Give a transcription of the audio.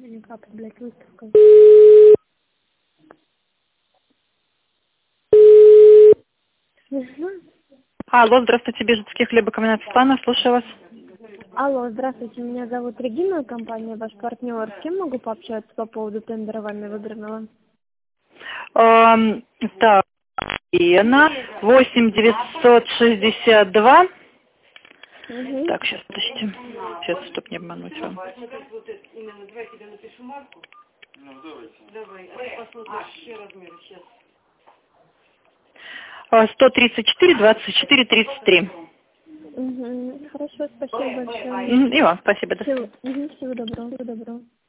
Как, блядь, выставка. Алло, здравствуйте, Бежецкий хлебокомбинат Светлана, слушаю вас. Алло, здравствуйте, меня зовут Регина, компания «Ваш партнер». С кем могу пообщаться по поводу тендера вами выигранного? Так, Лена, 8962. Угу. Так, сейчас, подождите. Сейчас, чтобы не обмануть вам. Давай, 134, 24, 33. Угу. Хорошо, спасибо большое. И вам спасибо, до свидания. Всего доброго.